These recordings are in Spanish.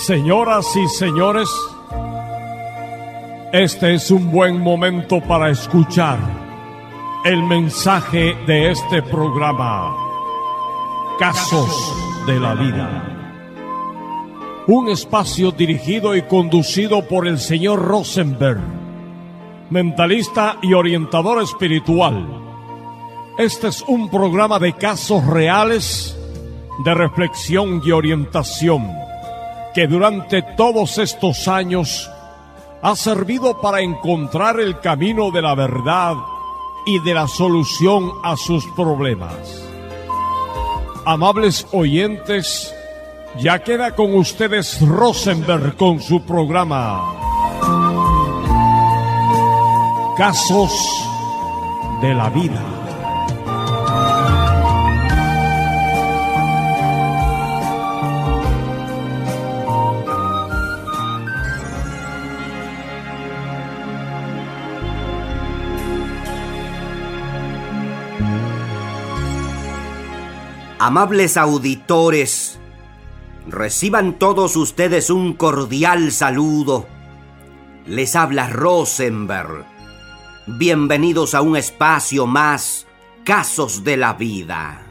Señoras y señores, este es un buen momento para escuchar el mensaje de este programa, Casos de la Vida. Un espacio dirigido y conducido por el señor Rosenberg, mentalista y orientador espiritual. Este es un programa de casos reales, de reflexión y orientación, que durante todos estos años ha servido para encontrar el camino de la verdad y de la solución a sus problemas. Amables oyentes, ya queda con ustedes Rosenberg con su programa Casos de la Vida. Amables auditores, reciban todos ustedes un cordial saludo. Les habla Rosenberg. Bienvenidos a un espacio más, Casos de la Vida.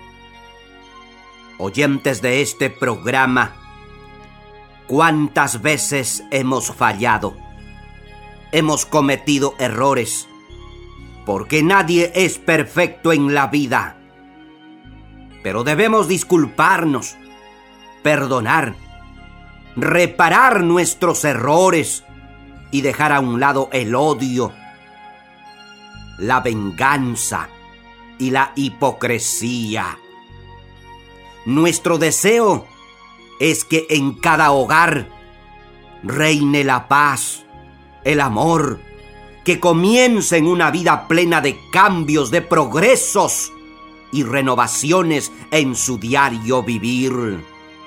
Oyentes de este programa, ¿cuántas veces hemos fallado? Hemos cometido errores, porque nadie es perfecto en la vida. Pero debemos disculparnos, perdonar, reparar nuestros errores y dejar a un lado el odio, la venganza y la hipocresía. Nuestro deseo es que en cada hogar reine la paz, el amor, que comiencen una vida plena de cambios, de progresos y renovaciones en su diario vivir.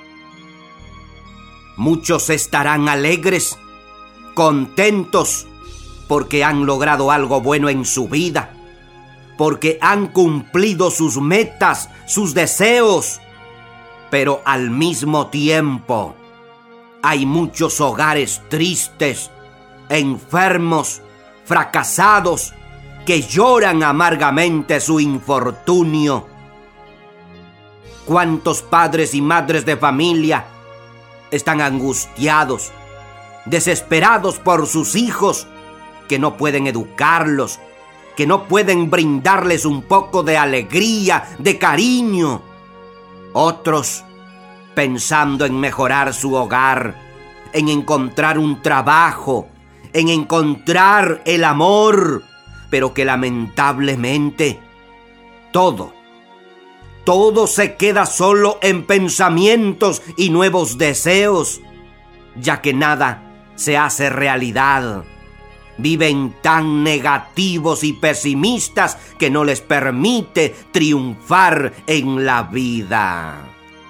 Muchos estarán alegres, contentos, porque han logrado algo bueno en su vida, porque han cumplido sus metas, sus deseos. Pero al mismo tiempo, hay muchos hogares tristes, enfermos, fracasados, que lloran amargamente su infortunio. ¿Cuántos padres y madres de familia están angustiados, desesperados por sus hijos, que no pueden educarlos, que no pueden brindarles un poco de alegría, de cariño? Otros pensando en mejorar su hogar, en encontrar un trabajo, en encontrar el amor, pero que lamentablemente todo se queda solo en pensamientos y nuevos deseos, ya que nada se hace realidad. Viven tan negativos y pesimistas que no les permite triunfar en la vida.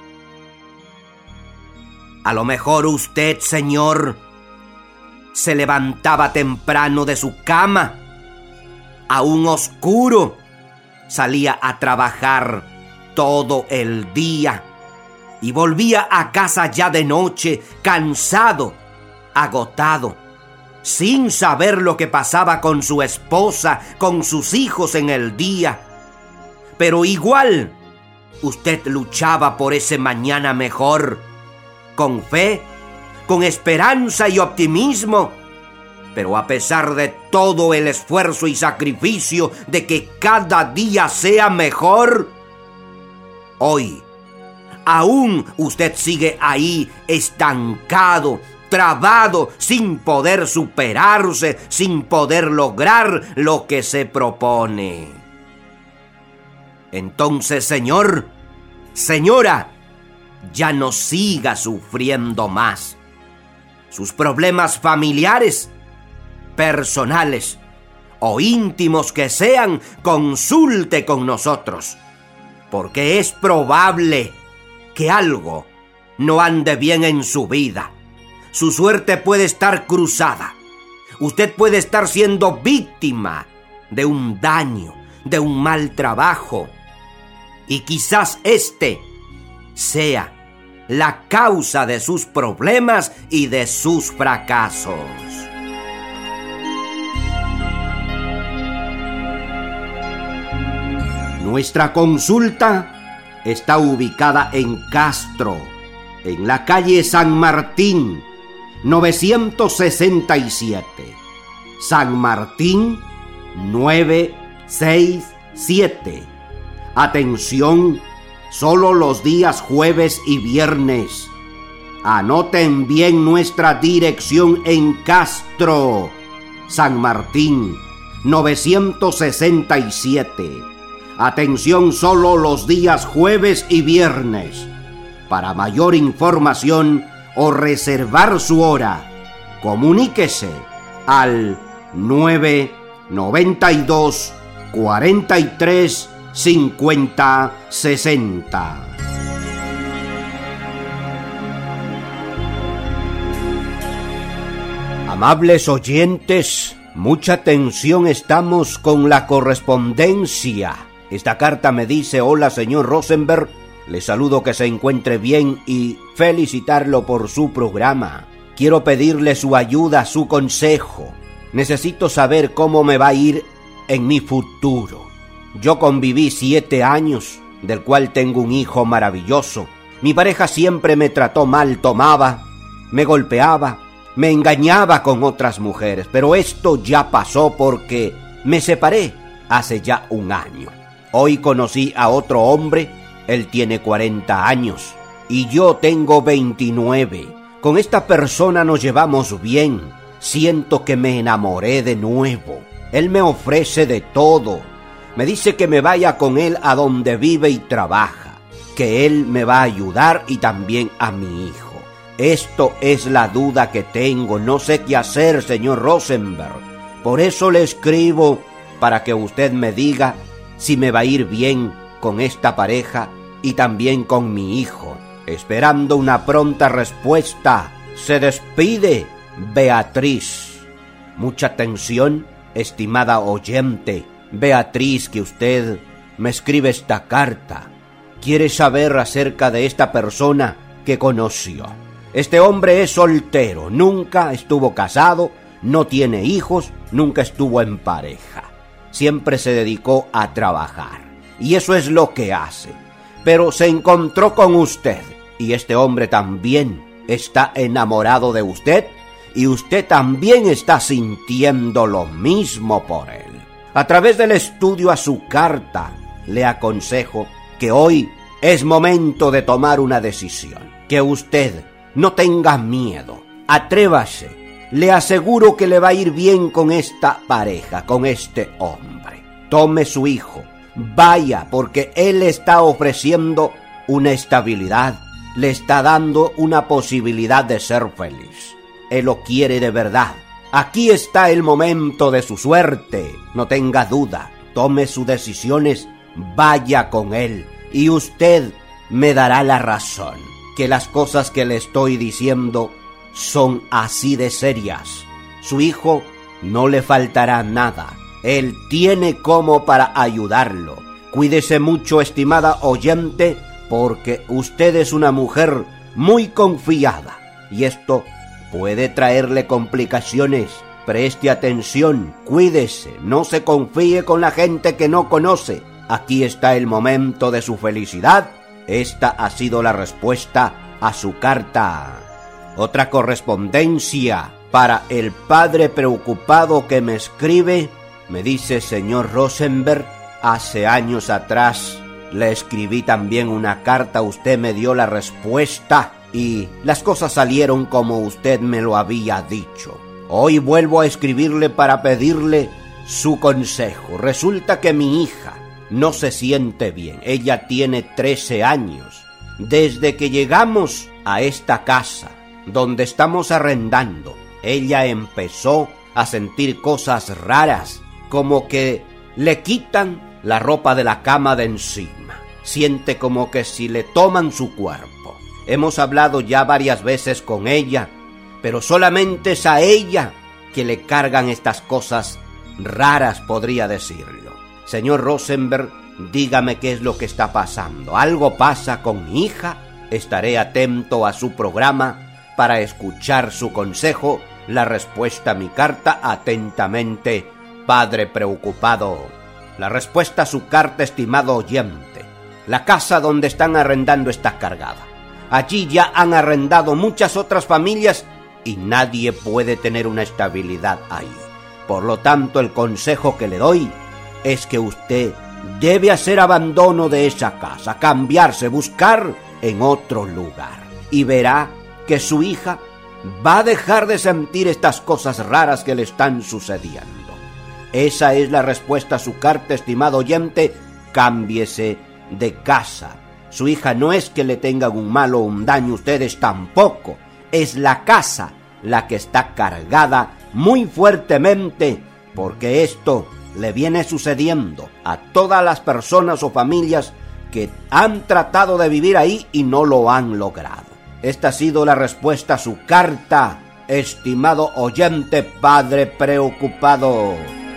A lo mejor usted, señor, se levantaba temprano de su cama, aún oscuro, salía a trabajar todo el día y volvía a casa ya de noche, cansado, agotado, sin saber lo que pasaba con su esposa, con sus hijos en el día. Pero igual, usted luchaba por ese mañana mejor, con fe, con esperanza y optimismo. Pero a pesar de todo el esfuerzo y sacrificio de que cada día sea mejor, hoy aún usted sigue ahí estancado, trabado, sin poder superarse, sin poder lograr lo que se propone. Entonces, señor, señora, ya no siga sufriendo más. Sus problemas familiares, personales o íntimos que sean, consulte con nosotros, porque es probable que algo no ande bien en su vida. Su suerte puede estar cruzada. Usted puede estar siendo víctima de un daño, de un mal trabajo, y quizás este sea la causa de sus problemas y de sus fracasos. Nuestra consulta está ubicada en Castro, en la calle San Martín, 967. San Martín, 967. Atención, solo los días jueves y viernes. Anoten bien nuestra dirección en Castro, San Martín, 967. Atención, solo los días jueves y viernes. Para mayor información o reservar su hora, comuníquese al 992 43 50 60. Amables oyentes, mucha atención, estamos con la correspondencia. Esta carta me dice: hola señor Rosenberg, le saludo, que se encuentre bien y felicitarlo por su programa. Quiero pedirle su ayuda, su consejo. Necesito saber cómo me va a ir en mi futuro. Yo conviví 7 años, del cual tengo un hijo maravilloso. Mi pareja siempre me trató mal, tomaba, me golpeaba, me engañaba con otras mujeres, pero esto ya pasó porque me separé hace ya 1 año. Hoy conocí a otro hombre, él tiene 40 años y yo tengo 29. Con esta persona nos llevamos bien, siento que me enamoré de nuevo. Él me ofrece de todo, me dice que me vaya con él a donde vive y trabaja, que él me va a ayudar y también a mi hijo. Esto es la duda que tengo, no sé qué hacer, señor Rosenberg. Por eso le escribo, para que usted me diga si me va a ir bien con esta pareja y también con mi hijo. Esperando una pronta respuesta, se despide Beatriz. Mucha atención, estimada oyente. Beatriz, que usted me escribe esta carta, quiere saber acerca de esta persona que conoció. Este hombre es soltero, nunca estuvo casado, no tiene hijos, nunca estuvo en pareja. Siempre se dedicó a trabajar, y eso es lo que hace. Pero se encontró con usted, y este hombre también está enamorado de usted, y usted también está sintiendo lo mismo por él. A través del estudio a su carta, le aconsejo que hoy es momento de tomar una decisión, que usted no tenga miedo, atrévase. Le aseguro que le va a ir bien con esta pareja, con este hombre. Tome su hijo, vaya, porque él le está ofreciendo una estabilidad, le está dando una posibilidad de ser feliz. Él lo quiere de verdad. Aquí está el momento de su suerte, no tenga duda. Tome sus decisiones, vaya con él, y usted me dará la razón, que las cosas que le estoy diciendo son así de serias. Su hijo no le faltará nada. Él tiene como para ayudarlo. Cuídese mucho, estimada oyente, porque usted es una mujer muy confiada y esto puede traerle complicaciones. Preste atención, cuídese, no se confíe con la gente que no conoce. Aquí está el momento de su felicidad. Esta ha sido la respuesta a su carta. Otra correspondencia para el padre preocupado que me escribe. Me dice: señor Rosenberg, hace años atrás le escribí también una carta, usted me dio la respuesta y las cosas salieron como usted me lo había dicho. Hoy vuelvo a escribirle para pedirle su consejo. Resulta que mi hija no se siente bien, ella tiene 13 años. Desde que llegamos a esta casa donde estamos arrendando, ella empezó a sentir cosas raras, como que le quitan la ropa de la cama de encima. Siente como que si le toman su cuerpo. Hemos hablado ya varias veces con ella, pero solamente es a ella que le cargan estas cosas raras, podría decirlo. Señor Rosenberg, dígame qué es lo que está pasando. ¿Algo pasa con mi hija? Estaré atento a su programa para escuchar su consejo. La respuesta a mi carta, atentamente, Padre Preocupado. La respuesta a su carta, estimado oyente. La casa donde están arrendando está cargada. Allí ya han arrendado muchas otras familias y nadie puede tener una estabilidad ahí. Por lo tanto, el consejo que le doy es que usted debe hacer abandono de esa casa, cambiarse, buscar en otro lugar. Y verá que su hija va a dejar de sentir estas cosas raras que le están sucediendo. Esa es la respuesta a su carta, estimado oyente. Cámbiese de casa. Su hija no es que le tengan un mal o un daño, ustedes tampoco. Es la casa la que está cargada muy fuertemente, porque esto le viene sucediendo a todas las personas o familias que han tratado de vivir ahí y no lo han logrado. Esta ha sido la respuesta a su carta, estimado oyente, Padre Preocupado.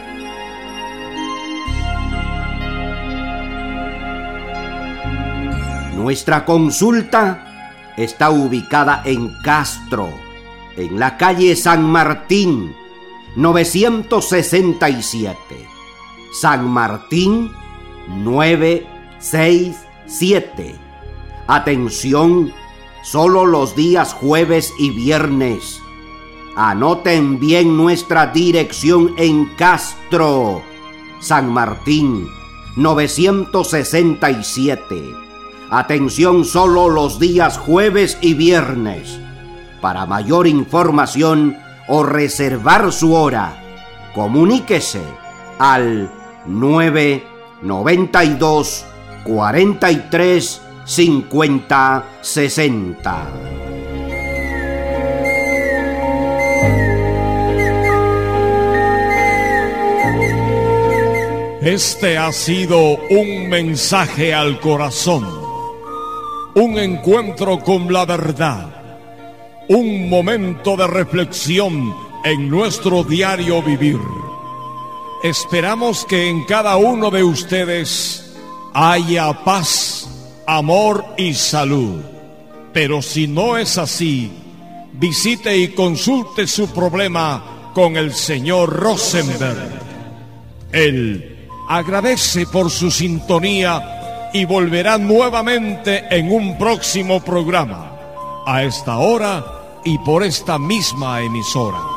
Nuestra consulta está ubicada en Castro, en la calle San Martín, 967. San Martín, 967. Atención, solo los días jueves y viernes. Anoten bien nuestra dirección en Castro, San Martín, 967. Atención, solo los días jueves y viernes. Para mayor información o reservar su hora, comuníquese al 992 43 50 60. Este ha sido un mensaje al corazón. Un encuentro con la verdad, un momento de reflexión en nuestro diario vivir. Esperamos que en cada uno de ustedes haya paz, amor y salud. Pero si no es así, visite y consulte su problema con el señor Rosenberg. Él agradece por su sintonía y volverá nuevamente en un próximo programa, a esta hora y por esta misma emisora.